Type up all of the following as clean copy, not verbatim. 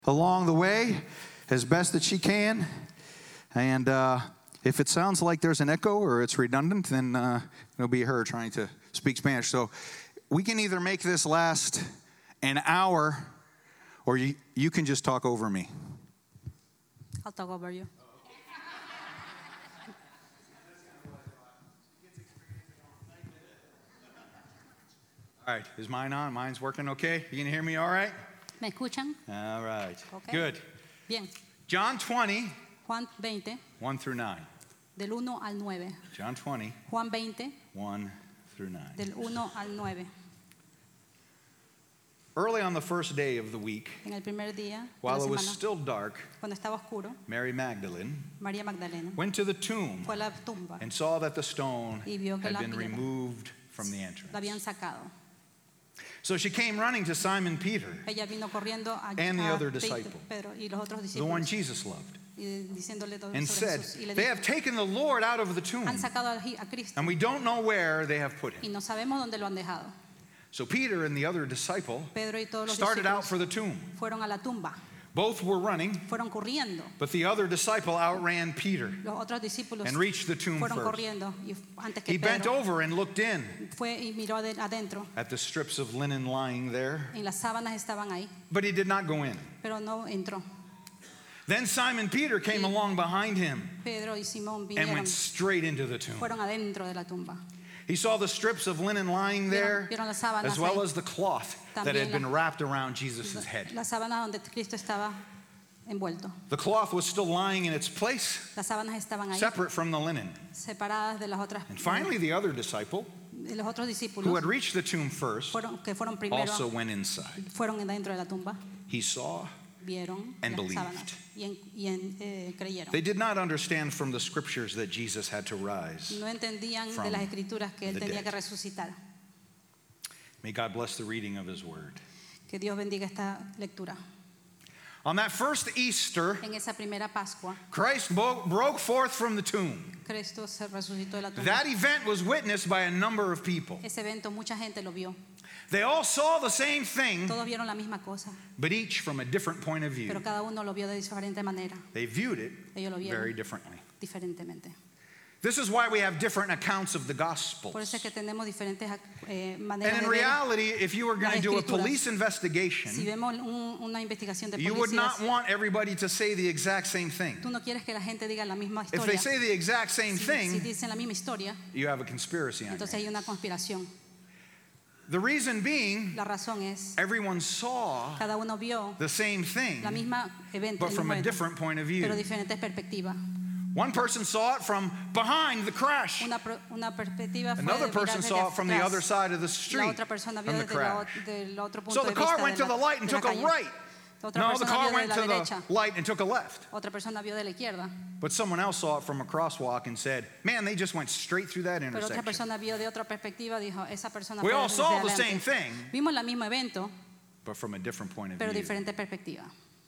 along the way as best that she can. And if it sounds like there's an echo or it's redundant, then it'll be her trying to speak Spanish. So we can either make this last an hour, or you can just talk over me. I'll talk over you. All right, is mine on? Mine's working okay? You can hear me all right? ¿Me escuchan? All right, Okay. good. Bien. John 20, Juan 20, 1 through 9. del 1 al 9. John 20, Juan 20, 1 through 9. del 1 al 9. Early on the first day of the week, En el primer día de while la it was semana, still dark, cuando estaba oscuro, Mary Magdalene María Magdalena went to the tomb fue a la tumba. and saw that the stone Y vio que had la been piedra removed from the La entrance. habían sacado. So she came running to Simon Peter, Ella vino corriendo a And the other Pedro, disciple. Pedro y los otros the one discípulos, Jesus loved, y diciéndole todo and sobre said, Jesús. Y le "They dijo, have taken the Lord out of the tomb, han sacado a Cristo and we don't know where they have put y him." no sabemos dónde lo han dejado. So Peter and the other disciple Pedro y todos los started out discípulos for the tomb. fueron a la tumba, Both were running, fueron corriendo. but the other disciple outran Peter Los otros discípulos and reached the tomb fueron first. corriendo y antes que He bent Pedro over and looked in fue y miró adentro. at the strips of linen lying there, En las sábanas estaban ahí, but he did not go in. pero no entró. Then Simon Peter came along behind him Pedro y Simón and vinieron, went straight into the tomb. fueron adentro de la tumba. He saw the strips of linen lying there, Vieron las sábanas as well ahí. as the cloth that También had been wrapped around Jesus' head. La sábana donde Cristo estaba envuelto. The cloth was still lying in its place, Las sábanas estaban ahí, separate from the linen. separadas de las otras. And finally, the other disciple, De los otros who discípulos had reached the tomb first, que fueron primero, also went inside. fueron dentro de la tumba, He saw vieron and las believed. sábanas creyeron. They did not understand from the scriptures that Jesus had to rise. No entendían from de las escrituras que él the tenía dead. que resucitar. May God bless the reading of his word. Que Dios bendiga esta lectura. On that first Easter, En esa primera Pascua, Christ broke forth from the tomb. Cristo se resucitó de la tumba. That event was witnessed by a number of people. Ese evento mucha gente lo vio. They all saw the same thing, Todos vieron la misma cosa, but each from a different point of view. pero cada uno lo vio de diferente manera. They viewed it Ellos lo vieron very differently. diferentemente. This is why we have different accounts of the Gospels. Por eso es que tenemos diferentes maneras And in de ver. reality, if you were going to do a Escrituras. police Si investigation, vemos una investigación de you would not policías, want everybody to say the exact same thing. tú no quieres que la gente diga la misma If they historia. say the exact same Si thing, dicen la misma historia, you have a conspiracy on entonces your hay hands. una conspiración. The reason being, La razón es, everyone saw cada uno vio the same thing, la misma evento, but el from mismo a evento, different point of pero view. diferentes perspectivas. One person saw it from behind the crash. Una perspectiva fue Another de person mirar saw it desde from the atrás. other side of the La street, otra persona vio from the desde crash. del otro punto So de the vista car de went to the light and de la took a calle. right. La otra No, the persona car vio went de to la the derecha. light and took a left. Otra persona vio de la izquierda. But someone else saw it from a crosswalk and said, man, they just went straight through that Pero otra intersection. persona vio de otra perspectiva, dijo, esa persona We fue all desde saw the adelante. same thing, Vimos el mismo evento, but from a different point of pero view. diferente perspectiva.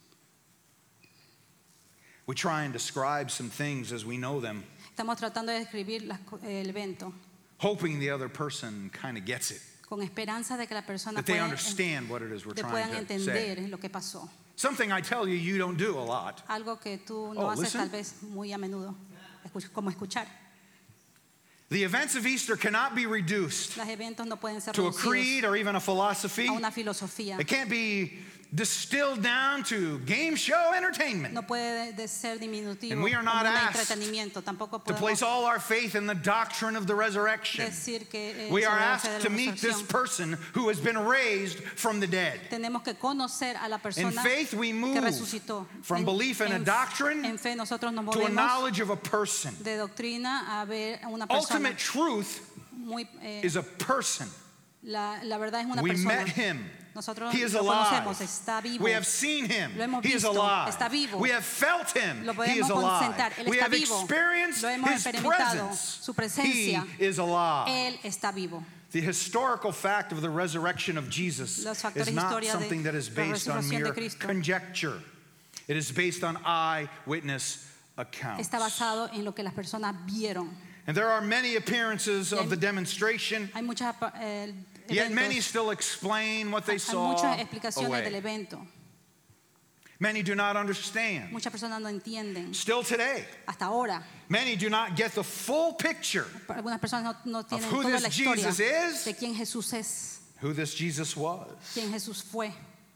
We try and describe some things as we know them, Estamos tratando de describir el evento hoping the other person kind of gets it, con esperanza de que la persona that they understand what it is we're puedan trying to say. entender lo que pasó. Something I tell you, you don't do a lot. Algo que tú no Oh, haces listen. tal vez muy a menudo, como escuchar. The events of Easter cannot be reduced Los eventos no pueden ser to a reducidos creed or even a philosophy. a una filosofía. It can't be distilled down to game show entertainment. No puede ser diminutivo And we are como not un asked entretenimiento. Tampoco to place podemos all our faith in the doctrine of the resurrection. decir que We are sobre la fe asked de to la meet this resurrección. person who has been raised from the dead. Tenemos que conocer a la In persona faith, we que move resucitó. from belief in a doctrine en fe nosotros nos to a movemos knowledge of a person. de doctrina a ver a una persona. Ultimate truth Muy, is a person. la verdad es una We persona. met him. Nosotros He is lo alive. conocemos, está vivo. We have seen him. Lo hemos He is visto, alive. está vivo. We have felt him. Lo He is podemos alive. consentar, él We está have vivo. experienced Lo hemos his experimentado, presence. su presencia. He is alive. Él está vivo. The historical fact of the resurrection of Jesus Los factores is not historia de something that is la based on resurrección de mere Cristo. conjecture. It is based on eyewitness accounts. Está basado en lo que las personas vieron. And there are many appearances of the demonstration, Hay muchas yet many eventos, still explain what they hay saw muchas explicaciones del away. evento. Many do not understand. Muchas personas no entienden. Still today, Hasta ahora, many do not get the full picture algunas personas no tienen who toda this la historia Jesus is. de quién Jesús es, who this Jesus was. quién Jesús fue.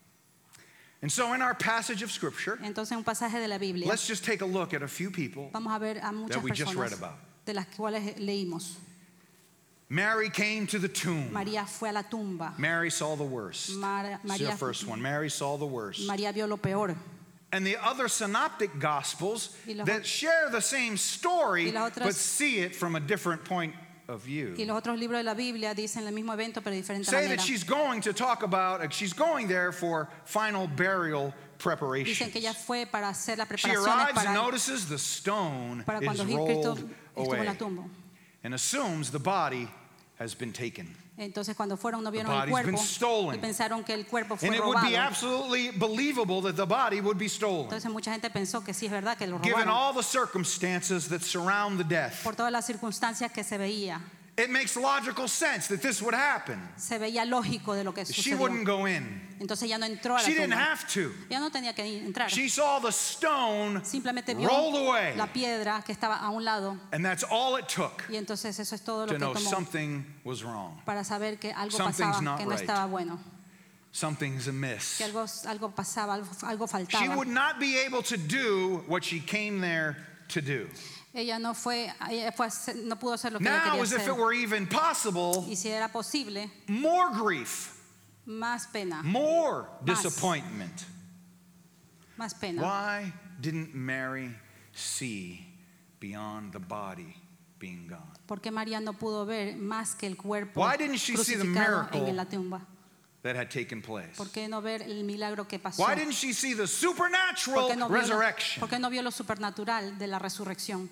And so in our passage of Scripture, Entonces, en un pasaje de la Biblia, let's just take a look at a few people. vamos a ver a muchas that we just read personas about. de las cuales leímos. Mary came to the tomb. María fue a la tumba. Mary saw the worst. See María, the first one. Mary saw the worst. María vio lo peor. And the other synoptic gospels Y los that share the same story y las otras- but see it from a different point of view. Y los otros libros de la Biblia dicen el mismo evento pero de diferente Say that manera. she's going to talk about, she's going there for final burial preparation. Dicen que ella fue para hacer las She preparaciones arrives and para notices the stone cuando is Cristo rolled estuvo en la away tumba. and assumes the body has been taken. Entonces cuando fueron no vieron el body's been cuerpo stolen. y pensaron que el cuerpo fue And it would be robado. absolutely believable that the body would be stolen, Entonces mucha gente pensó que sí es verdad que lo given robaron all the circumstances that surround the death. por todas las circunstancias que se veía. It makes logical sense that this would happen. Se veía lógico de lo que She sucedió. wouldn't go in. Entonces ella no entró a la She didn't tumba. have to. Ella no tenía que entrar. She saw the stone Simplemente vio rolled away. la piedra que estaba a un lado And that's all it took y entonces eso es todo lo to que know tomó something was wrong. para saber que algo Something's pasaba, not que no right. estaba bueno, Something's amiss. que algo pasaba, algo She faltaba. would not be able to do what she came there to do. Ella no no pudo hacer lo que ella Now, quería as if hacer. it were even possible, Y si era posible, more grief, más pena, more Más. disappointment. más pena. Why didn't Mary see beyond the body being gone? ¿Por qué María no pudo ver más que el cuerpo Why didn't she see the crucificado miracle en la tumba? That had taken place? ¿Por qué no ver el milagro que pasó? Why didn't she see the ¿Por supernatural qué no vio resurrection? ¿Por qué no vio lo supernatural de la resurrección?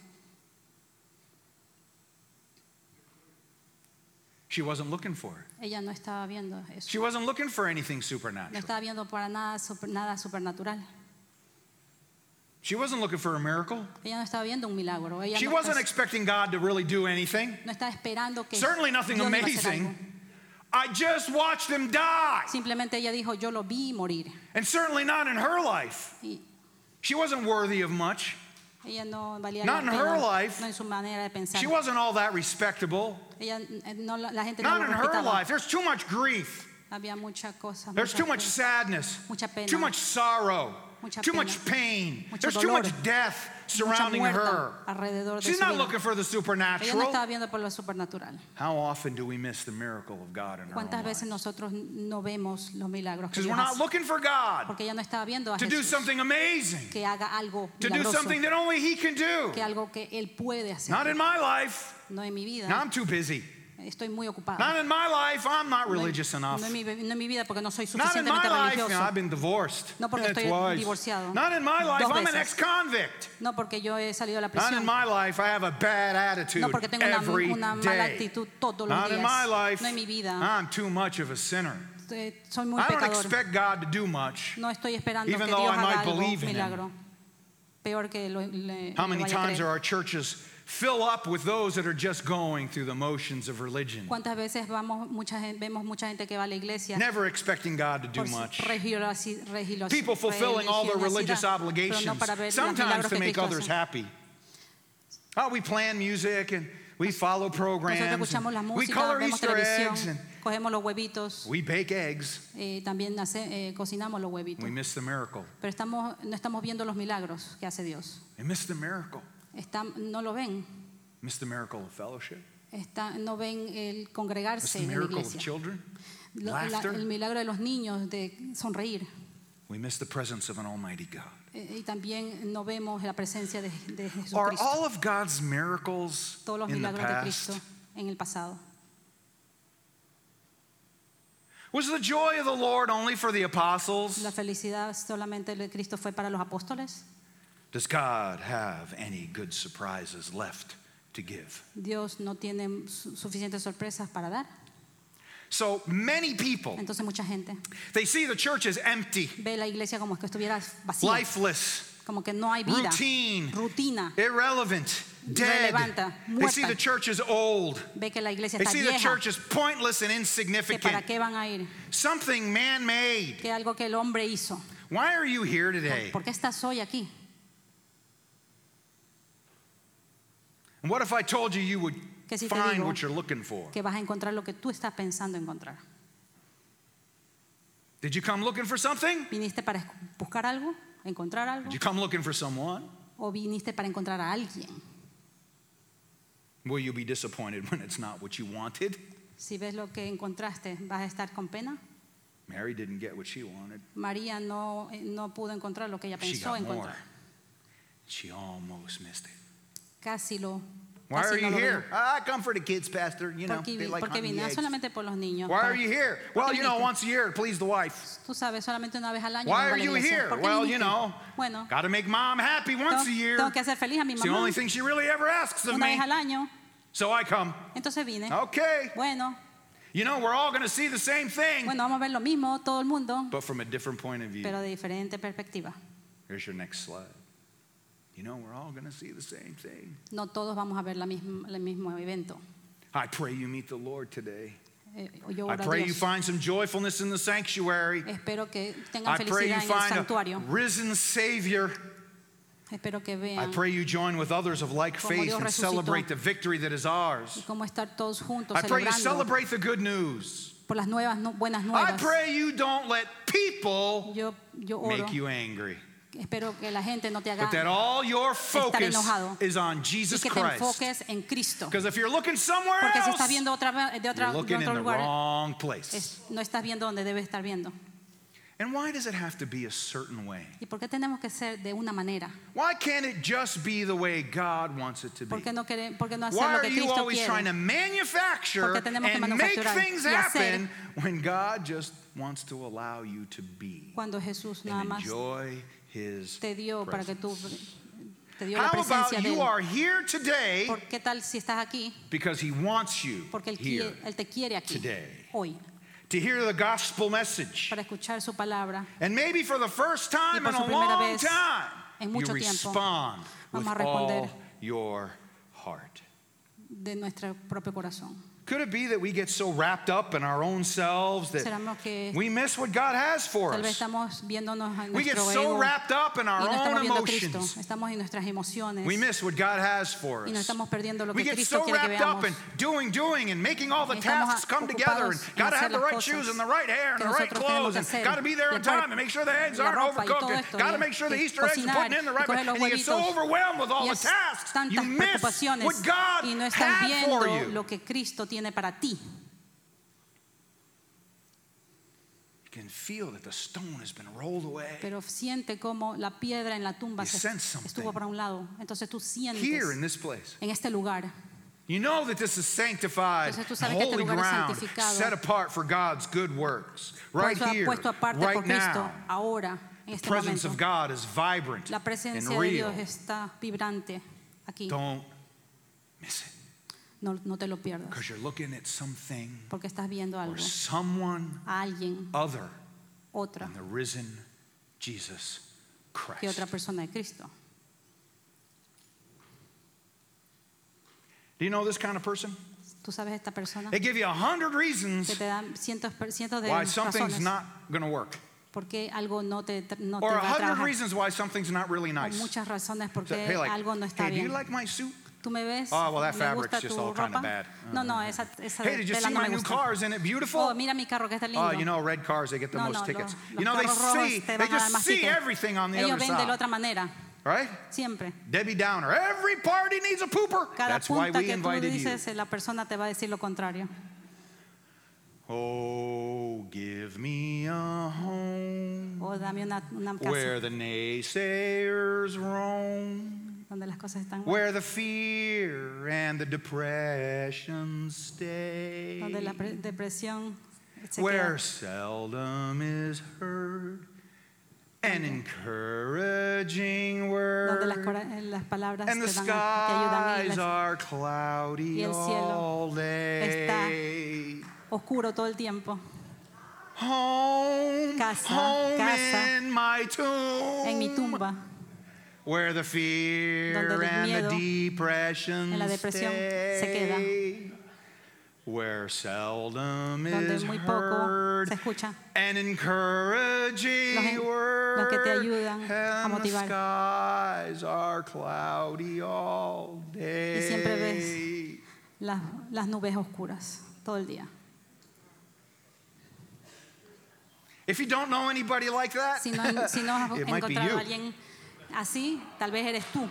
She wasn't looking for it. Ella no estaba viendo eso. She wasn't looking for anything No supernatural. estaba viendo para nada, nada supernatural. She wasn't looking for a miracle. Ella no estaba viendo un milagro. Ella She no, wasn't expecting God to really do anything. no estaba esperando que Certainly nothing Dios iba a hacer algo. amazing. I just watched him die. Simplemente ella dijo, yo lo vi morir. And certainly not in her life. Y She wasn't worthy of much. ella no valía Not la in pena, her life. no en su manera de pensar. She wasn't all that respectable. Ella, no, la gente no Not lo in her respetaba. life. There's too much grief. Había muchas cosas. There's muchas too much cosas. sadness. Mucha pena. Too much sorrow. Mucha Too pena. much pain. Mucho There's too dolor. much death Mucha surrounding muerta her. alrededor de She's su not vida. looking for the Ella no supernatural. estaba viendo por lo supernatural. How often do we miss the miracle of God in our ¿Cuántas own veces lives? nosotros no vemos los milagros que Because we're Dios not hace? looking for God Porque ella no estaba viendo a to do Jesús something amazing, que haga algo to do milagroso, something that only He can do. que algo que Él puede hacer. Not in my life. No en mi vida. Now I'm too busy. Estoy muy ocupada. Not in my life. I'm not religious no, enough. no en mi vida porque no soy Not in my suficientemente life. religioso. I've been divorced. No porque estoy twice. divorciado. Not in my life. Dos I'm an veces. ex-convict. No porque yo he salido de la Not prisión. in my life. I have a bad attitude No porque tengo every una mala day. actitud todos los Not in días. my life. No en mi vida. I'm too much of a sinner. Soy muy I don't pecador. expect God to do much. No estoy esperando even que though Dios I haga might algo believe in him. milagro. Peor que How many lo vaya a times creer. are our churches fill up with those that are just going through the motions of religion, ¿Cuántas veces vemos mucha gente que va a la iglesia never expecting God to do por much? religiosidad, People fulfilling all their religious pero no obligations, para ver las sometimes milagros to que make Cristo others hace? happy. Oh, we plan music and we follow Nosotros programs. escuchamos la And we música, color vemos Easter eggs televisión, and cogemos los huevitos, we bake eggs. también cocinamos los huevitos. We miss the miracle. Pero no estamos viendo los milagros que hace Dios. We miss the miracle. No lo ven. Miss the miracle of fellowship. No ven el Miss congregarse the en la miracle of iglesia. children. El Laughter. milagro de los niños de sonreír. We miss the presence of an almighty God. Y también no vemos la presencia de Are Jesucristo. all of God's miracles Todos los in the milagros de past? Cristo en el pasado. Was the joy of the Lord only for the apostles? La felicidad solamente de Cristo fue para los apóstoles. Does God have any good surprises left to give? Dios no tiene suficientes sorpresas para dar. So many people, Entonces mucha gente they see the church as empty, ve la iglesia como que estuviera vacía, lifeless, como que no hay vida, routine, rutina. irrelevant, dead. Relevante, They see muerta. the church as old. Ve que la iglesia They está see the vieja, church as pointless and que para insignificant. qué van a ir, Something man-made. que algo que el hombre hizo. Why are you here today? ¿Por qué estás hoy aquí? And what if I told you you would Que si te find digo what you're looking for? que vas a encontrar lo que tú estás pensando encontrar. Did you come looking for something? ¿Viniste para buscar algo? ¿Encontrar algo? Did you come looking for someone? ¿O viniste para encontrar a alguien? Will you be disappointed when it's not what you wanted? Si ves lo que encontraste, ¿vas a estar con pena? Mary didn't get what she wanted. María no pudo encontrar lo que ella She pensó got more. encontrar. She almost missed it. Casi lo Why are casi no you lo here? vio. I come for the kids, Pastor. You know, Porque they like porque hunting vine eggs. solamente por los niños. Why para- are you here? ¿Por Well, qué you know, viniste? once a year to please the wife. Tú sabes, solamente una vez al año. Why vengo are a la you iglesia. here? ¿Por qué Well, viniste? you know, Bueno, got to make mom happy once a year. tengo que hacer feliz a mi It's the mamá only thing she really ever asks of una me. vez al año. So I come. Entonces vine. Okay. Bueno, You know, we're all going to see the same thing, vamos a ver lo mismo todo el mundo, but from a different point of view. pero de diferente perspectiva. Here's your next slide. You know, we're all going to see the same thing. No todos vamos a ver el mismo evento. I pray you meet the Lord today. Yo I oro a pray you Dios. find some joyfulness in the sanctuary. Espero que tengan I pray you felicidad en el find a santuario. risen Savior. Espero que I vean pray you join with others of like Como faith Dios and resucitó. celebrate the victory that is ours. y cómo estar todos juntos I pray you celebrando celebrate the good news. por las buenas I nuevas. pray you don't let people Yo oro, make you angry, espero que la gente no te haga but that all your focus enojado. is on y Jesus que te Christ. enfoques en Cristo. Because if you're looking somewhere Porque si else, estás viendo de you're otro looking in the lugar, wrong place. no estás viendo donde debes estar viendo. And why does it have to be a certain way? ¿Y por qué tenemos que ser de una manera? Why can't it just be the way God wants it to be? ¿Por qué no hacer Why lo are que you Cristo always quiere? trying to manufacture ¿Por qué tenemos que and make manufacturar things y happen when God just wants to allow you to be Cuando Jesús nada and más enjoy His te dio para que tú presence? te dio la How about presencia de you él. are here today ¿Por qué tal si estás aquí? because He wants you Porque here él te quiere aquí today hoy to hear the gospel message. para escuchar su palabra. And maybe for the first time por in su a primera long vez time, en you mucho tiempo, respond with vamos a responder all your heart. De nuestro propio corazón. Could it be that we get so wrapped up in our own selves that Será que we miss what God has for tal vez us? estamos viéndonos en We get nuestro so ego wrapped up in y our no own estamos viendo a Cristo. emotions. Estamos en nuestras emociones We miss what God has for y nos us. estamos perdiendo lo We que get Cristo so quiere que wrapped up veamos. in doing and making all the Estamos tasks come together and ocupados en got to hacer have the las right shoes cosas and the right hair and que the right nosotros tenemos clothes que and hacer. got to be there Y on el par- time and make sure the eggs la aren't ropa y todo overcooked and esto, got y- to make sure the y Easter eggs are cocinar, putting in the y right way. coger los And you get so huevitos. overwhelmed with all Y the es tasks, you tantas miss preocupaciones what God y no estás had for viendo you. lo que Cristo tiene para ti. You can feel that the stone has been rolled away. Pero siente como la piedra en la tumba You sense something. estuvo para un lado. Entonces tú sientes Here in this place. en este lugar. You know that this is sanctified, Entonces tú sabes que este holy lugar es ground, santificado. set apart for God's good works. Right Por eso here, puesto aparte right por Cristo now, ahora, en the este presence momento. of God is vibrant La and presencia de real. Dios está vibrante aquí. Don't miss it, No te lo pierdas. because you're looking at something Porque estás viendo or algo, someone a alguien, other otra, than the risen Jesus que otra Christ. persona de Cristo. Do you know this kind of person? Tú sabes esta persona They give you 100 que reasons te dan cientos de why something's razones not going to work, porque algo no te or va a 100 trabajar. reasons why something's not really O nice. muchas razones So, porque hey, like, algo no está hey, do you bien. like my suit? ¿Tú me ves? Oh, well, that ¿Me fabric's gusta just tu all kind ropa? of bad. No, esa Hey, did you tela see no my me new gusta. car? Isn't it beautiful? Oh, mira mi carro que está lindo. Oh, you know, red cars, they get the No, most no, tickets. los You know, they carros rojos see, te they van a dar just más see tickets. everything on the Ellos other ven de la side. otra manera, Right? siempre. Debbie Downer, every party needs a pooper. Cada That's why punta we que tú invited you. dices, la persona te va a decir lo contrario. Oh, give me a home O dame una casa where the naysayers roam, donde las cosas están where the fear and the depression stay, donde la depresión se where queda, seldom is heard an encouraging donde word, las palabras and the te ayudan y skies are cloudy y el cielo all day. oscuro todo el tiempo. Home, Casa, home casa, in my tomb, En mi tumba, where the fear Donde el and miedo the depression en la depresión se queda. stay, where seldom donde is muy poco heard se escucha. an encouraging Los que te word, ayudan a and the motivar. skies are cloudy all Y siempre ves day. las nubes oscuras todo el día. If you don't know anybody like that, Si no has it might be encontrado you. a alguien así, tal vez eres tú.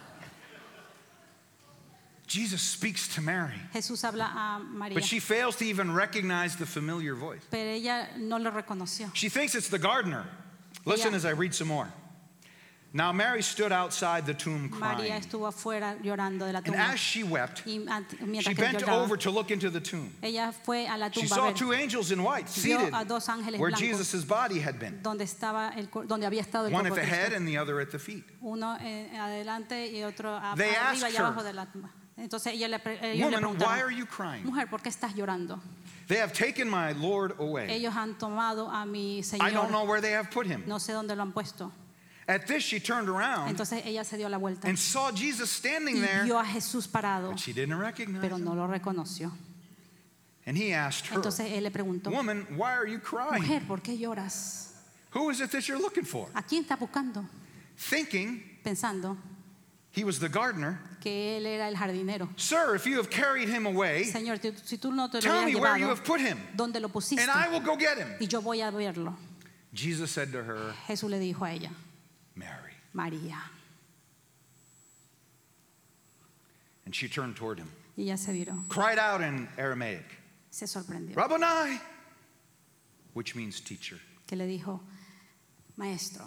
Jesus speaks to Mary, Jesús habla a María, but she fails to even recognize the familiar voice. pero ella no lo reconoció. She thinks it's the gardener. Listen Ella- as I read some more. Now Mary stood outside the tomb María crying, estuvo afuera llorando de la and tumba. as she wept, Y she mientras que bent lloraba, over to look into the tomb. ella fue a la She tumba saw a ver two angels in white Vio seated a dos ángeles where blancos. Jesus' body had been, donde había estado el one at cuerpo the de head Cristo. and the other at the feet. Uno adelante y otro They arriba asked y abajo her, de la tumba. Entonces ellos le Woman, why preguntaron, are you crying? mujer, ¿por qué estás llorando? They have taken my Lord away. Ellos han tomado a mi I don't Señor, know where they have put him. no sé dónde lo han puesto. At this, she turned around Entonces ella se dio la vuelta and saw Jesus standing y there, vio a Jesús parado, but she didn't recognize pero him. no lo reconoció. And he asked her, Entonces él le preguntó, Woman, why are you crying? mujer, ¿por qué lloras? Who is it that you're looking for? ¿A quién estás buscando? Thinking Pensando he was the gardener. que él era el jardinero. Sir, if you have carried him away, Señor, si tú no te lo tell me hubieras where you llevado, have put him, ¿dónde lo pusiste? and I will go get him. Y yo voy a verlo. Jesus said to her, Jesús le dijo a ella, Mary. María. And she turned toward him, Y ella se viró, cried out in Aramaic, se sorprendió, Rabboni, which means teacher. que le dijo, maestro,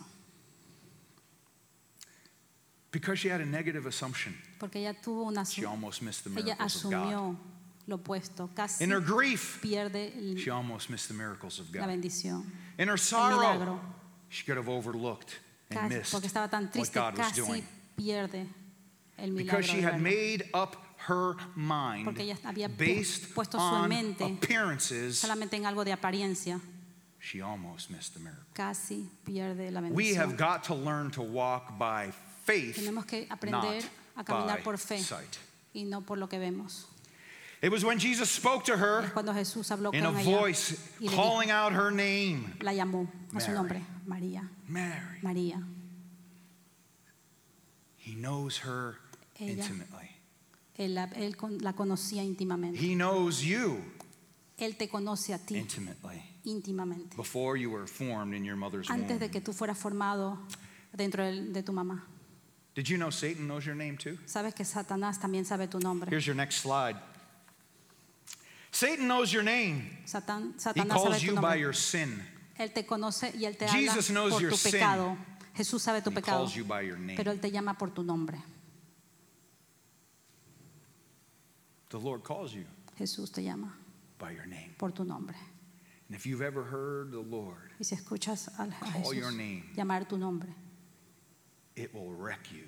Because she had a negative assumption, porque ella tuvo una she almost missed the ella miracles of God. asumió lo opuesto, casi In her grief, pierde she almost missed the miracles of la God. bendición, In her el sorrow, milagro, she could have overlooked and casi, missed porque estaba tan what triste, God was casi doing. pierde el milagro. Because she de had verlo. made up her mind Porque ella había based puesto su on mente appearances, solamente en algo de apariencia, she almost missed the miracle. casi pierde la We have bendición. got to learn to walk by faith, Tenemos que aprender not a caminar by por fe sight. y no por lo que vemos. It was when Jesus spoke to Es her cuando Jesús habló in a con ella voice y le calling out her name, la llamó a su Mary. nombre, María, Mary. María. He knows her Ella- intimately. Él la conocía íntimamente. He knows you Él te conoce a ti intimately íntimamente. before you were formed in your mother's Antes de womb. que tú fueras formado dentro de tu mamá. Did you know Satan knows your name too? Sabes que Satanás también sabe tu nombre. Here's your next slide. Satan knows your name. He Satanás sabe calls tu you by nombre. your sin. Él te conoce y él te Jesus habla knows por your tu sin. pecado. Jesús sabe tu He pecado, calls you by your name. pero él te llama por tu nombre. The Lord calls you Jesús te llama by your name. por tu nombre. And if you've ever heard the Lord, Y si escuchas a Call your Jesús name. llamar tu nombre, it will wreck you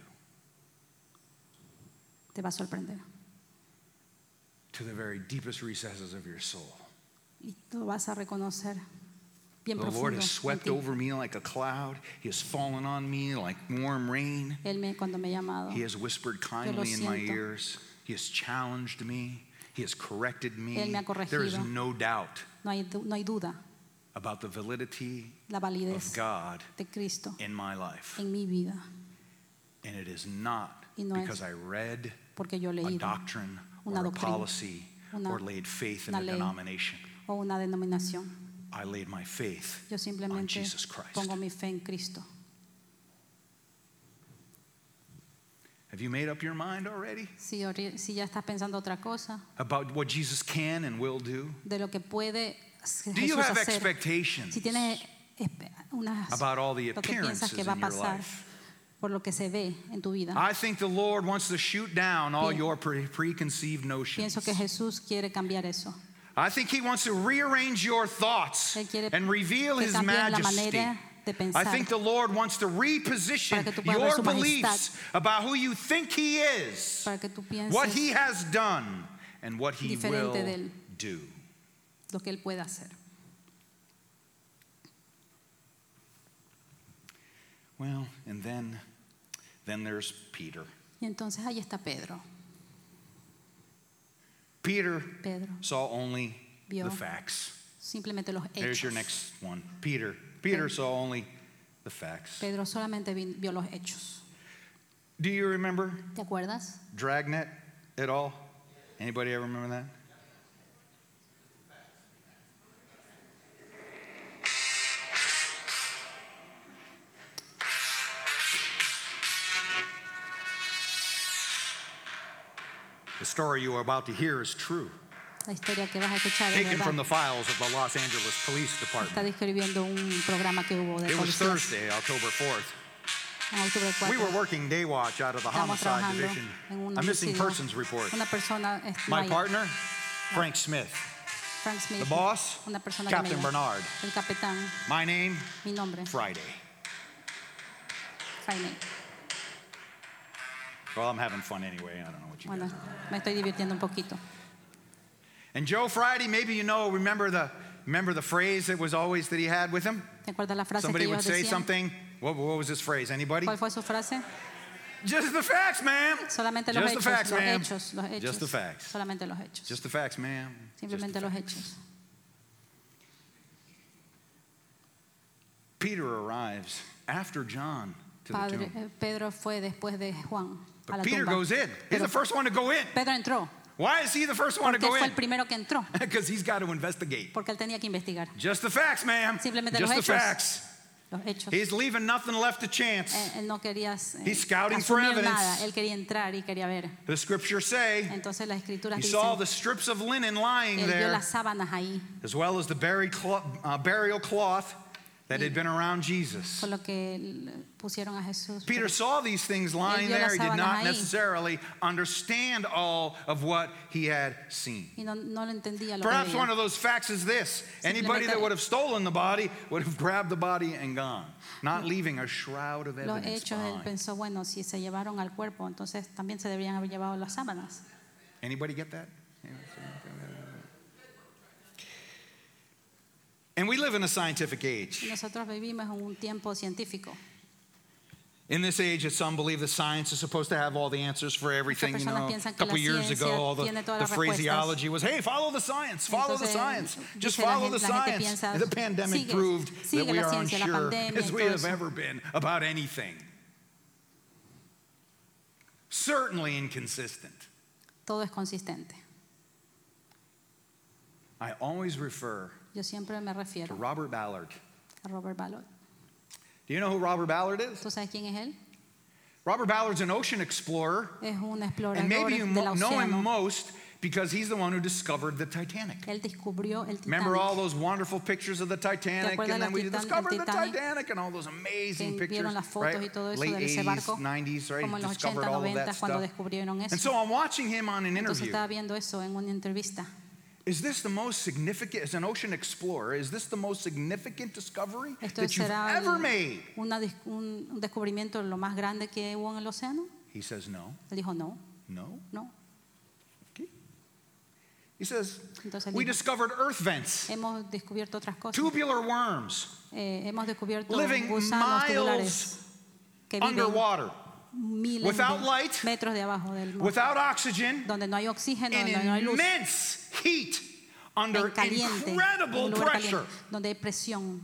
te va a sorprender. to the very deepest recesses of your soul. Y tú vas a reconocer bien The Lord profundo. has en swept ti. over me like a cloud. He has fallen on me like warm rain. Cuando me ha llamado, He has whispered kindly in my siento. ears. He has challenged me. He has corrected me. Él me ha corregido. There is no doubt no hay duda, about the validity la of validez God de Cristo in my life. en mi vida, And it is not Y no es because I read porque yo a leí doctrine una or a doctrina, policy una- or laid faith in una a ley. denomination. o una denominación. I laid my faith Yo on simplemente Jesus Christ. pongo mi fe en Cristo. Have you made up your mind already Si ya estás pensando otra cosa about what Jesus can and will do? de lo que puede Do you Jesús have hacer, expectations si tienes unas about all the lo que piensas appearances que va a in your pasar life? por lo que se ve en tu vida. I think the Lord wants to shoot down all Pi- your preconceived notions. Pienso que Jesús quiere cambiar eso. I think He wants to rearrange your thoughts Él quiere and reveal que His cambie la majesty. manera de I pensar. think the Lord wants to reposition Para que tú puedas ver your su beliefs majestad. about who you think He is, Para que tú pienses what He has done, and what He will diferente de él. do. lo que Él puede hacer. Well, and then there's Peter. Y entonces ahí está Pedro. Peter Pedro saw only vio the facts. simplemente los There's your hechos. next one. Peter saw only the facts. Pedro solamente vio los hechos. Do you remember ¿Te acuerdas? Dragnet at all? Anybody ever remember that? The story you are about to hear is true, La historia que vas a escuchar es taken from verdad. the files of the Los Angeles Police Está Department. describiendo un programa que hubo de It was policías Thursday, October 4th. en octubre 4. We were working day watch out of the Estábamos homicide trabajando division. en un A missing homicidio. persons report. Una persona My no hay. partner, Frank Smith. Frank Smith, The boss, una persona Captain que me llama. Bernard. El capitán, My name, mi nombre, Friday. Friday. Well, I'm having fun anyway. I don't know what you Bueno, guys. me estoy divirtiendo un poquito. And Joe Friday, maybe you know, remember the phrase that was always that he had with him? ¿Te acuerdas la frase Somebody que would ellos say decían? something. What was his phrase? Anybody? ¿Cuál fue su frase? Just the facts, ma'am. Solamente los Just the hechos, facts, los ma'am. hechos, los hechos. Just the facts. Solamente los hechos. Just the facts, ma'am. Simplemente los hechos. Peter arrives after John to the Padre, tomb. Pedro fue después de Juan a But la Peter tumba. goes in. He's Pero the first one to go in. Pedro entró. Why is he the first one to Porque go fue in? el primero que entró. Because he's got to investigate. Porque él tenía que investigar. Just the facts, ma'am. Simplemente Just los the hechos. facts. Los hechos. He's leaving nothing left to chance. Él no quería He's scouting for asumir evidence. nada. Él quería entrar y quería ver. The scriptures say Entonces las escrituras he dicen saw the strips of linen lying él vio there, las sábanas ahí, as well as the burial cloth that had been around Jesus. con lo que pusieron a Jesús. Peter saw these things lying vio there. las He did sábanas not ahí. necessarily understand all of what he had seen. Y no lo entendía lo Perhaps que one veía. of those facts is this: anybody that would have stolen the body would have grabbed the body and gone, not leaving a shroud of Los evidence hechos, él behind. pensó, bueno, si se llevaron al cuerpo, entonces también se deberían haber llevado las sábanas. Anybody get that? And we live in a scientific Y age. nosotros vivimos en un tiempo científico. In this age, that some believe that science is supposed to have all the answers for everything. You know, a couple years ago, all the phraseology was, "Hey, follow the science, follow the Entonces, science, just dice la follow the gente- la gente science." piensa, The pandemic sigue- proved sigue that we la are ciencia, la unsure pandemia as y we todo have eso. ever been about anything. Certainly inconsistent. Todo es consistente. I always refer Yo siempre me to refiero Robert Ballard. a Robert Ballard. Do you know who Robert Ballard is? ¿Tú sabes quién es él? Robert Ballard's an ocean explorer, Es un explorador and maybe you del know him océano. most because he's the one who discovered the Titanic. Él descubrió el Remember all Titanic. those wonderful pictures of the Titanic, acuerdas and then we del discovered the Titanic? Titanic and all those amazing Que pictures, vieron las fotos y right? todo eso Late de ese 80s, barco, 90s, right? como en los Discovered 80, all of 90, that cuando stuff. descubrieron And eso. so I'm watching him on an Entonces interview. estaba viendo eso en una entrevista. Is this the most significant, as an ocean explorer, is this the most significant discovery ¿Esto that you've será ever made? un descubrimiento lo más grande que hubo en el océano? He says, no, Él dijo, no, no. no. Okay. He says, Entonces él we dijo, discovered earth vents, hemos descubierto otras cosas. tubular worms, Hemos descubierto living gusanos tubulares miles que viven underwater, miles without de light, metros de abajo del mar, without oxygen, donde no hay oxígeno, in donde no hay luz, immense heat, under en caliente, en incredible un lugar pressure. caliente, donde hay presión.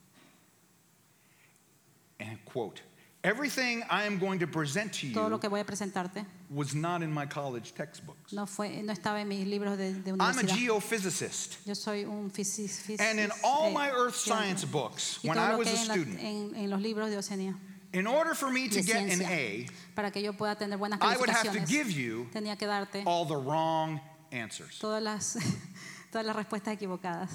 And quote, everything I am going to present to Todo lo you que voy a presentarte was not in my college textbooks. no estaba en mis libros de I'm a universidad. geophysicist. Yo soy un físico. And in all my earth science books, when I was a student, en los libros de Oceanía, in order for me to de get an ciencia, A, para que yo pueda tener buenas I would have to calificaciones, give you tenía que darte all the wrong answers. todas las respuestas equivocadas.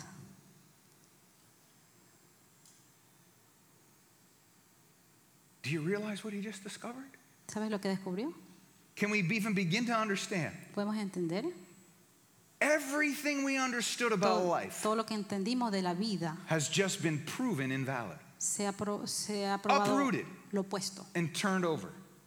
Do you realize what he just discovered? ¿Sabes lo que descubrió? Can we even begin to understand? ¿Podemos entender? Everything we understood about life Todo lo que entendimos de la vida has just been proven invalid se ha probado Uprooted. lo opuesto. and turned over.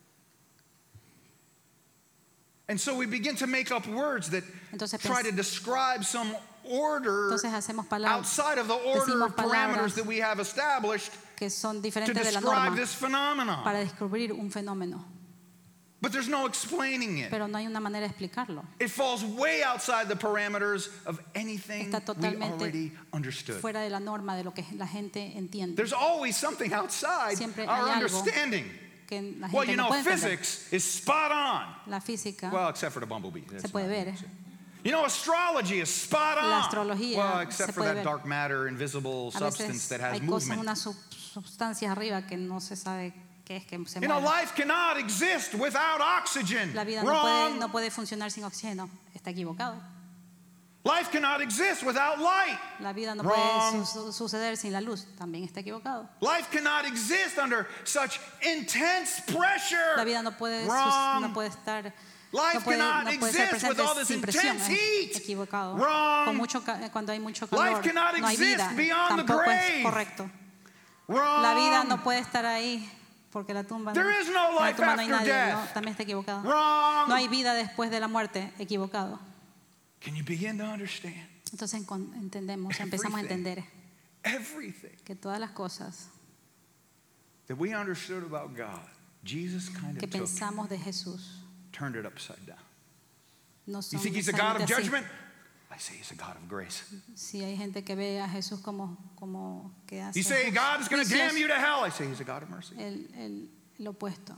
And so we begin to make up words that Entonces try to describe some order Entonces hacemos palabras, outside of the order decimos of parameters palabras that we have established que son to diferentes de la describe norma this phenomenon. para descubrir un fenómeno. But there's no explaining it. Pero no hay una manera de explicarlo. It falls way outside the parameters of anything we already understood. Fuera de la norma de lo que la gente entiende. There's always something outside Siempre our hay algo understanding. Que la gente Well, you no know, puede entender. physics is spot on. La física Well, except for the bumblebee. se puede ver. You know, astrology is spot on. La astrología well, except se for puede that ver. dark matter, invisible substance that has hay cosas, movement. unas sustancias arriba que no se sabe qué es que se You know, mueven. life cannot exist without oxygen. La vida Wrong. no puede funcionar sin oxígeno. Está equivocado. Life cannot exist without light. La vida no Wrong. puede suceder sin la luz. También está equivocado. Life cannot exist under such intense pressure. La vida no puede estar. Life cannot exist with all this intense heat. Equivocado. Wrong. Cuando hay mucho calor, Life cannot no hay exist vida. beyond the Tampoco grave. es correcto. Wrong. La vida no puede estar ahí porque la tumba There is no en la life tumba no hay after nadie. death. No, también está equivocado. Wrong. No hay vida después de la muerte. Equivocado. Can you begin to understand? Entonces empezamos a entender Everything que todas las cosas that we understood about God, Jesus kind que of took, pensamos de Jesús turned it upside down. no You son think he's a God of necesariamente así. judgment? I say he's a God of grace. Si hay gente que ve a Jesús como que hace You say God is going to damn juicios, you to hell. I say he's a God of mercy. el opuesto.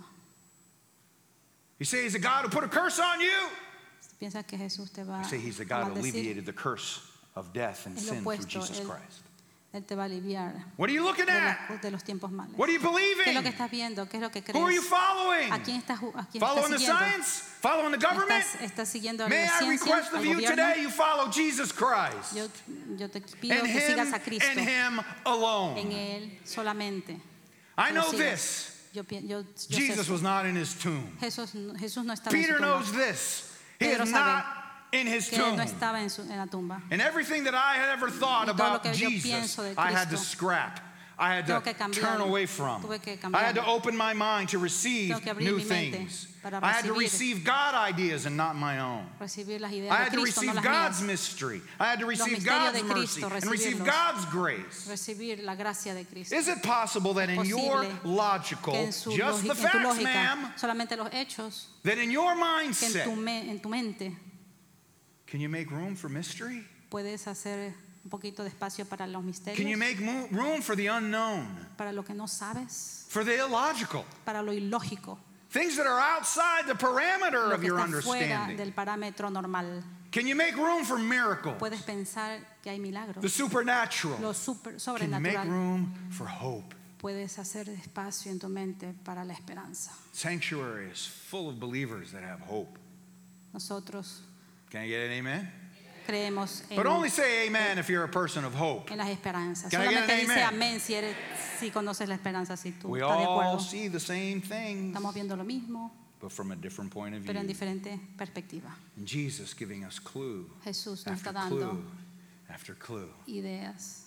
You say he's a God who put a curse on you. Si piensas que Jesús te va I say he's the a God who maldecir, alleviated the curse of death and es lo sin through opuesto. Jesus Christ. Él te va a aliviar What are you looking at? de los tiempos malos. What are you ¿Qué es lo believing? que estás viendo? ¿Qué es lo que Who are you crees? following? ¿A quién estás Following the siguiendo? science? Following the government? ¿Estás siguiendo a May la I ciencia, request al of you gobierno? today you follow Jesus Christ Yo te pido and que sigas a Him Cristo and Him en alone. Él solamente. I Que lo know sigas. this. Yo sé Jesus eso. was not in his tomb. Jesús no estaba Peter en su tumba. knows this. He Pedro is sabe not in his que él no tomb. estaba en la tumba. And everything that I had ever thought Y todo lo about que yo Jesus, pienso de I had to Cristo, scrap. I had tengo to que cambiar. turn away from. Tuve que I had to cambiar. open my mind to receive Tengo que abrir new mi mente things. para I had to recibir. receive God ideas and not my own. Recibir las ideas I de had to Cristo, no receive las God's mías. mystery. I had to receive misterios God's de mercy Cristo, and receive recibirlos. God's grace. Recibir la gracia de Cristo. Is it possible that in your Posible logical, que en su just the en tu facts, lógica, ma'am, solamente los hechos, that in your que mindset, en tu mente can you make room for mystery? puedes hacer un poquito de espacio para los misterios, Can you make room for the unknown, para lo que no sabes, for the illogical? para lo ilógico, Things that are outside the parameter lo of que your está fuera understanding. del parámetro normal. Can you make room for miracles? Puedes pensar que hay milagros, The supernatural. lo Can you make sobrenatural. room for hope? Puedes hacer espacio en tu mente para la esperanza. Sanctuary is full of believers that have hope. Nosotros Can I get an amen? creemos But only say amen if you're a person of hope. en las esperanzas. Can I get an Solamente dice amen? amén si conoces la esperanza, si tú We estás de all acuerdo. see the same things, Estamos viendo lo mismo, but from a different point of pero en view. diferente perspectiva. And Jesus giving us clue Jesús nos after está dando clue after clue, ideas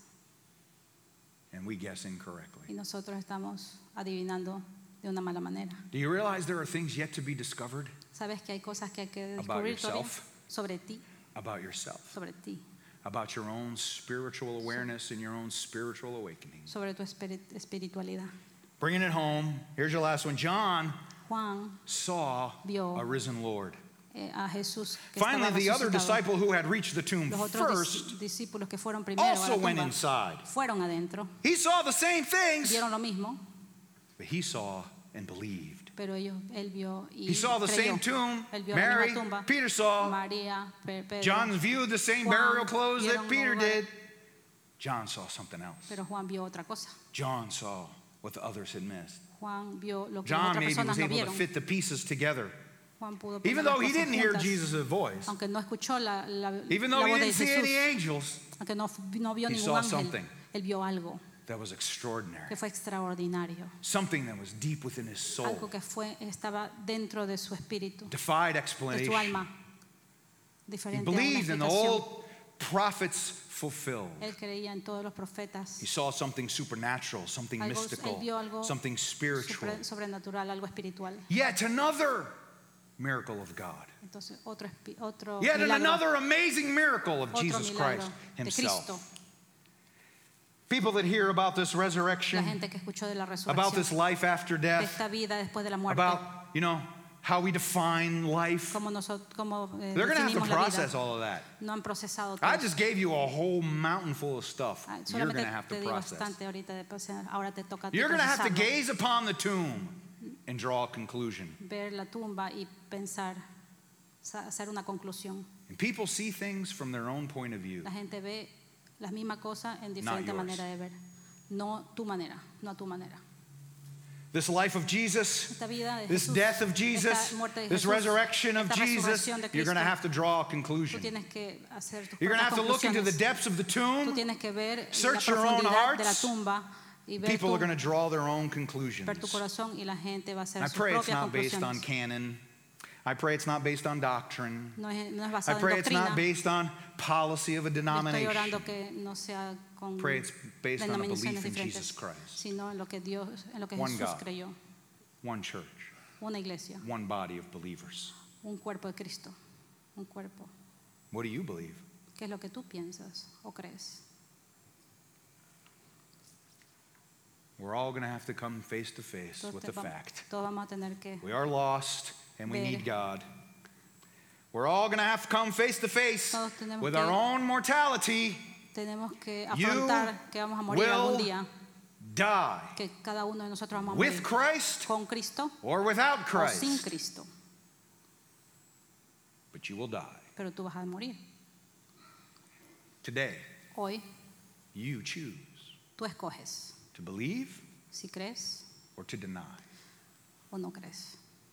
and we guess y incorrectly. nosotros estamos adivinando de una mala manera. Do you realize there are things yet to be discovered Sabes que hay cosas que hay que About descubrir todavía yourself. sobre ti, about yourself, sobre ti, about your own spiritual awareness and your own spiritual awakening? sobre tu espiritualidad. Bringing it home, here's your last one. John Juan saw vio a risen Lord. A Jesús que Finally, estaba the other resucitado. disciple who had reached the tomb Los otros first discípulos que fueron primero a also la went tumba inside. fueron adentro, He saw the same things, vieron lo mismo, but he saw and believed. pero él vio y He saw the creyó. same tomb, Él vio Mary, la misma tumba, Peter saw. María, Pedro, John viewed the same Juan burial clothes that vieron Peter lugar, did. John saw something else. pero Juan vio otra cosa. John saw what the others had missed. Juan vio lo que las John otras maybe personas was no able to vieron. fit the pieces together. Juan pudo Even poner though las he cosas didn't hear juntas, Jesus' voice, aunque no escuchó la even though he voz de didn't see any Jesús, angels, aunque no vio he ningún saw ángel, something. él vio algo that was extraordinary. que fue extraordinario, Something that was deep within his soul. algo que estaba dentro de su espíritu, Defied de explanation. su alma, He diferente a una believed in the explicación. old prophets fulfilled. Él creía en todos los profetas, He saw something supernatural, something él mystical, vio algo something spiritual. sobrenatural, algo espiritual. Yet another miracle of God. Entonces otro Yet milagro, another amazing miracle of otro Jesus milagro Christ de Cristo. himself. People that hear about this La resurrection, gente que escuchó de la about this resurrección, life after de death, esta vida después de la muerte, about, how we define life. They're going to have to process all of that. No han procesado todo. I just gave you a whole mountain full of stuff. You're going to have to process. You're going to have to gaze upon the tomb and draw a conclusion. Ver la tumba y pensar, hacer una conclusión. And people see things from their own point of view. La gente ve las mismas cosas en diferente manera de ver. No tu manera, no a tu manera. This life of Jesus, this death of Jesus, this resurrection of Jesus, you're going to have to draw a conclusion. You're going to have to look into the depths of the tomb, search your own hearts. People are going to draw their own conclusions. I pray it's not based on canon. I pray it's not based on doctrine. I pray it's not based on policy of a denomination. Pray it's based on a belief in Jesus Christ. One God, one church, one body of believers. What do you believe? ¿Qué es lo que tú piensas o crees? We're all going to have to come face to face with the fact. We are lost and we need God. We're all going to have to come face to face with our own mortality. You will die with Christ or without Christ. But you will die. Pero tú vas a morir. Today, hoy, you choose tú escoges to believe si crees or to deny. O no crees.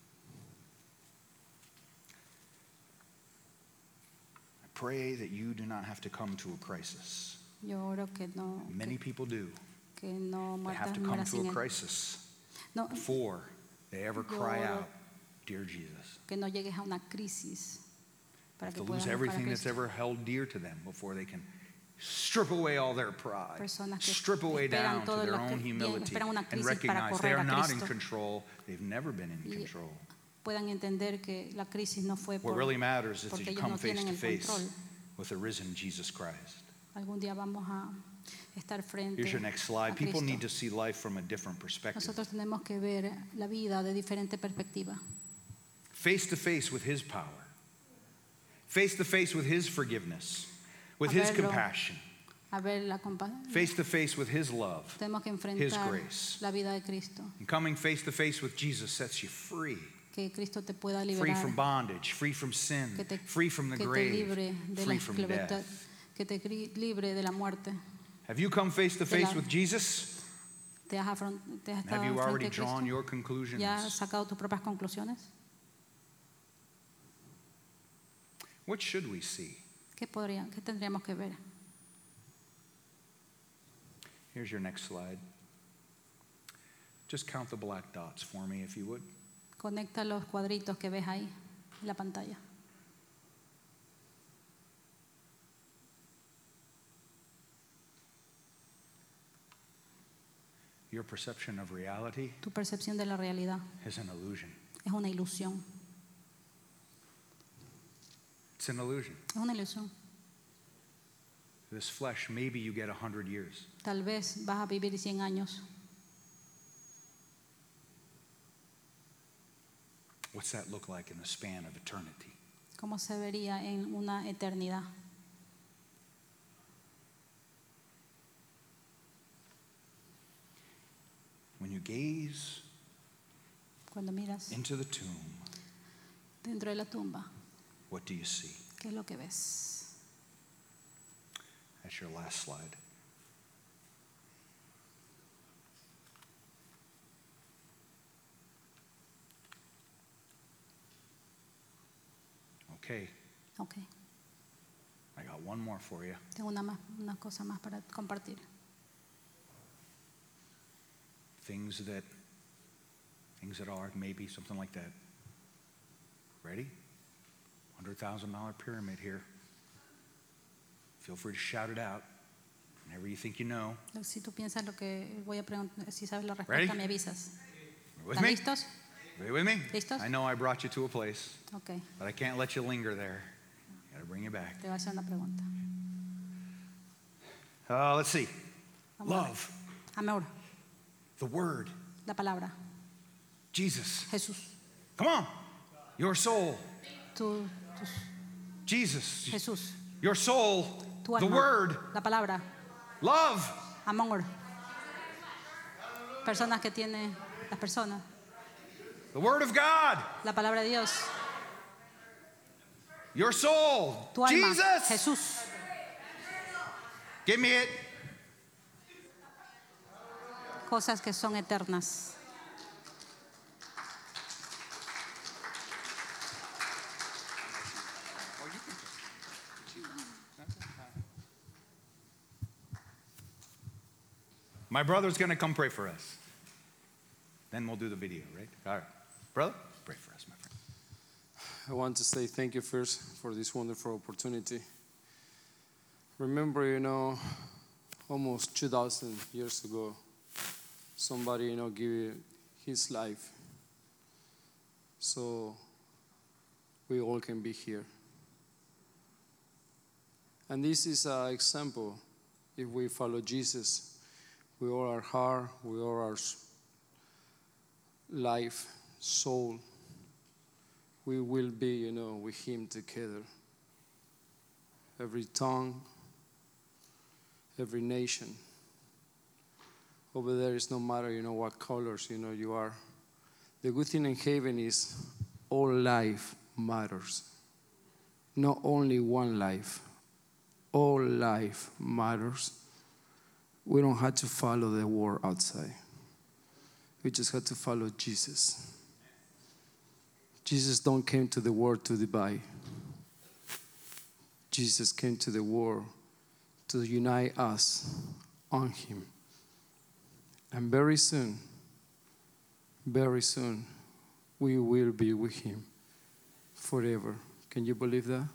I pray that you do not have to come to a crisis. Yo oro que no, many people do. Que no they have to come to a crisis before they ever cry out, "Dear Jesus." Que no llegues a una crisis. Para que lose everything that's ever held dear to them before they can strip away all their pride, strip away down to their own humility, and recognize they are not in control. They've never been in control. Puedan entender que la crisis no fue what really matters is that you come face to face with the risen Jesus Christ. Algún día vamos a estar frente. Here's your next slide. People need to see life from a different perspective. Nosotros tenemos que ver la vida de diferente perspectiva. Face to face with His power. Face to face with His forgiveness, with His compassion. Face to face with His love, His grace. And coming face to face with Jesus sets you free. Free from bondage, free from sin, free from the grave, free from death. Have you come face to face with Jesus? Have you already drawn your conclusions? What should we see? ¿Qué tendríamos que ver? Here's your next slide. Just count the black dots for me, if you would. Conecta los cuadritos que ves ahí en la pantalla. Your perception of reality tu percepción de la realidad is an illusion. Es una ilusión. It's an illusion. Es una ilusión. This flesh, maybe you get 100 years. Tal vez vas a vivir 100 años. What's that look like in the span of eternity? ¿Cómo se vería en una eternidad? When you gaze Cuando miras into the tomb, dentro de la tumba, what do you see? ¿Qué es lo que ves? That's your last slide. Okay. I got one more for you. Tengo una cosa más para compartir. Things that are maybe something like that. Ready? $100,000 pyramid here. Feel free to shout it out whenever you think you know. Si tú piensas lo que voy a preguntar, si sabes la respuesta, Ready? me avisas. With me? ¿Listos? Are you with me? ¿Listos? I know I brought you to a place, Okay. but I can't let you linger there. Got to bring you back. Te voy a hacer una pregunta. Let's see. Love. Amor. The Word. La palabra. Jesus. Jesús. Come on. Your soul. Jesus. Jesús. Your soul. Tu alma. The word. La palabra. Love. Amor. Personas que tienen las personas. The word of God. La palabra de Dios. Your soul. Tu alma. Jesus. Jesús. Give me it. Cosas que son eternas. My brother's going to come pray for us. Then we'll do the video, right? All right. Brother, pray for us, my friend. I want to say thank you first for this wonderful opportunity. Remember, almost 2,000 years ago, somebody, gave his life so we all can be here. And this is an example. If we follow Jesus, with all our heart, with all our life, soul, we will be, with Him together. Every tongue, every nation. Over there is no matter, what colors, you are. The good thing in heaven is all life matters. Not only one life. All life matters. We don't have to follow the world outside. We just have to follow Jesus. Jesus don't came to the world to divide. Jesus came to the world to unite us on Him. And very soon, we will be with Him forever. Can you believe that?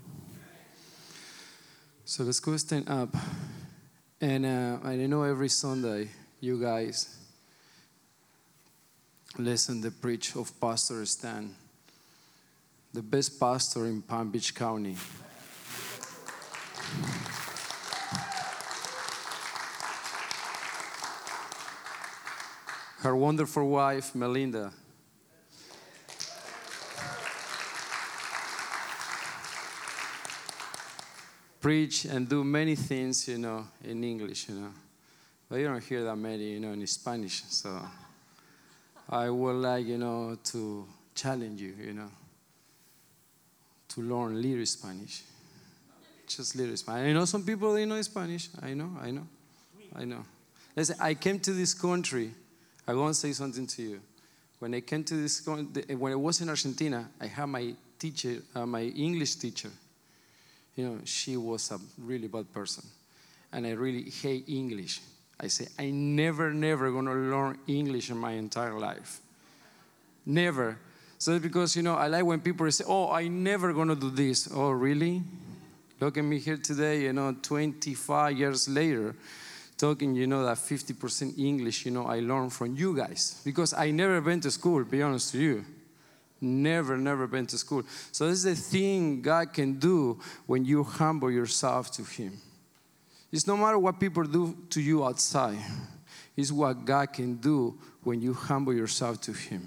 So let's go stand up. And I know every Sunday you guys listen to the preach of Pastor Stan, the best pastor in Palm Beach County. Her wonderful wife, Melinda. Preach and do many things, in English, But you don't hear that many, in Spanish. So I would like, to challenge you, to learn little Spanish. Just little Spanish. I know some people, they know Spanish. I know. Listen, I came to this country. I want to say something to you. When I came to this country, when I was in Argentina, I had my teacher, my English teacher. She was a really bad person. And I really hate English. I say, I never going to learn English in my entire life. Never. So it's because, I like when people say, oh, I never going to do this. Oh, really? Look at me here today, 25 years later, talking, that 50% English, I learned from you guys. Because I never been to school, be honest with you. Never been to school. So this is the thing God can do when you humble yourself to Him. It's no matter what people do to you outside. It's what God can do when you humble yourself to Him.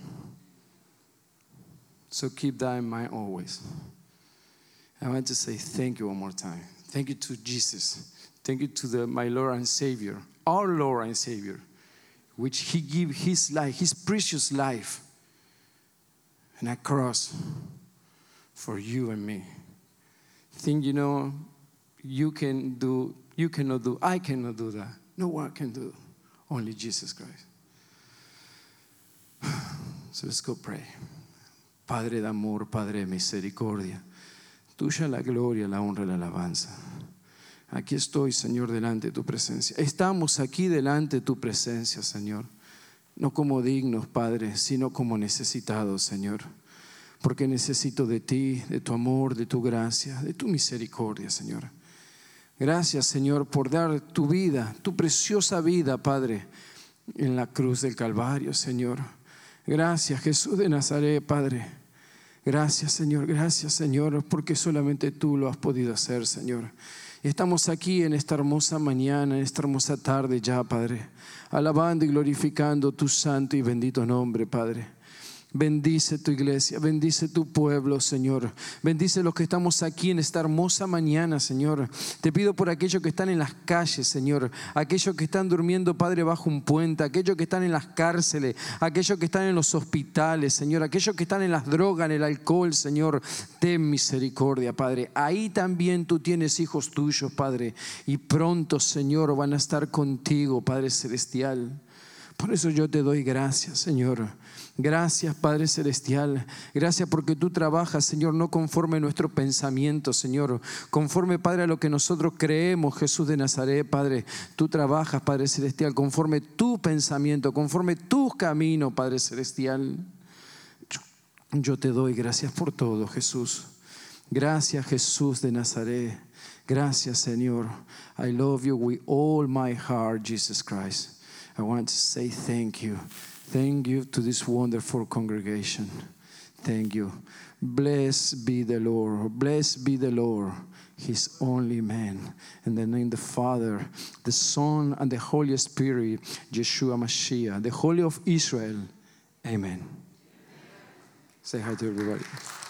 So keep that in mind always. I want to say thank you one more time. Thank you to Jesus. Thank you to my Lord and Savior, our Lord and Savior, which He gave His life, His precious life, and a cross for you and me. Think, you cannot do, I cannot do that. No one can do. Only Jesus Christ. So let's go pray. Padre de amor, Padre de misericordia, tuya la gloria, la honra y la alabanza. Aquí estoy, Señor, delante de tu presencia. Estamos aquí delante de tu presencia, Señor. No como dignos, Padre, sino como necesitados, Señor. Porque necesito de ti, de tu amor, de tu gracia, de tu misericordia, Señor. Gracias, Señor, por dar tu vida, tu preciosa vida, Padre, en la cruz del Calvario, Señor. Gracias, Jesús de Nazaret, Padre. Gracias, Señor, porque solamente tú lo has podido hacer, Señor. Estamos aquí en esta hermosa mañana, en esta hermosa tarde ya, Padre, alabando y glorificando tu santo y bendito nombre, Padre. Bendice tu iglesia, bendice tu pueblo, Señor. Bendice los que estamos aquí en esta hermosa mañana, Señor. Te pido por aquellos que están en las calles, Señor. Aquellos que están durmiendo, Padre, bajo un puente. Aquellos que están en las cárceles. Aquellos que están en los hospitales, Señor. Aquellos que están en las drogas, en el alcohol, Señor. Ten misericordia, Padre. Ahí también tú tienes hijos tuyos, Padre. Y pronto, Señor, van a estar contigo, Padre Celestial. Por eso yo te doy gracias, Señor. Gracias, Padre Celestial. Gracias porque tú trabajas, Señor, no conforme a nuestro pensamiento, Señor. Conforme, Padre, a lo que nosotros creemos, Jesús de Nazaret, Padre. Tú trabajas, Padre Celestial, conforme tu pensamiento, conforme tu camino, Padre Celestial. Yo te doy gracias por todo, Jesús. Gracias, Jesús de Nazaret. Gracias, Señor. I love you with all my heart, Jesus Christ. I want to say thank you. Thank you to this wonderful congregation. Thank you. Blessed be the Lord. Blessed be the Lord, His only man. In the name of the Father, the Son, and the Holy Spirit, Yeshua Mashiach, the Holy of Israel. Amen. Say hi to everybody.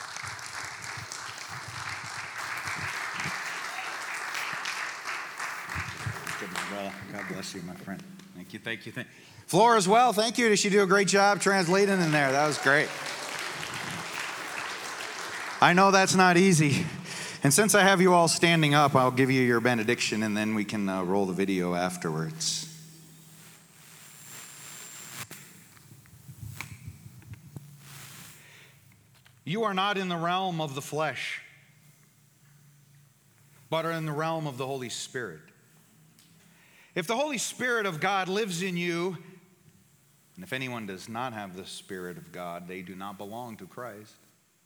Good, my brother. God bless you, my friend. Thank you, thank you, thank you. Flora as well, thank you. Did she do a great job translating in there? That was great. I know that's not easy. And since I have you all standing up, I'll give you your benediction and then we can roll the video afterwards. You are not in the realm of the flesh, but are in the realm of the Holy Spirit. If the Holy Spirit of God lives in you, and if anyone does not have the Spirit of God, they do not belong to Christ.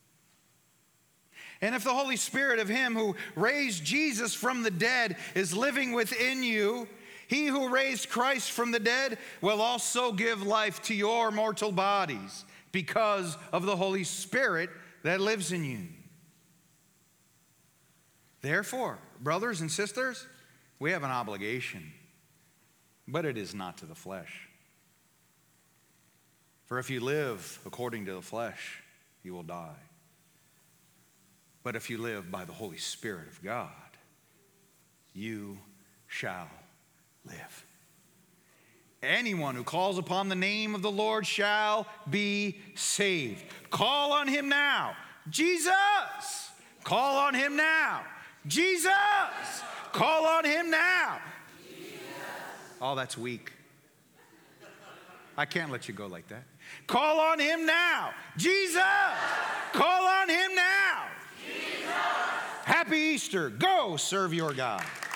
And if the Holy Spirit of Him who raised Jesus from the dead is living within you, He who raised Christ from the dead will also give life to your mortal bodies because of the Holy Spirit that lives in you. Therefore, brothers and sisters, we have an obligation, but it is not to the flesh. For if you live according to the flesh, you will die. But if you live by the Holy Spirit of God, you shall live. Anyone who calls upon the name of the Lord shall be saved. Call on Him now. Jesus! Call on Him now. Jesus! Call on Him now. Oh, that's weak. I can't let you go like that. Call on Him now. Jesus! Call on Him now. Jesus! Happy Easter. Go serve your God.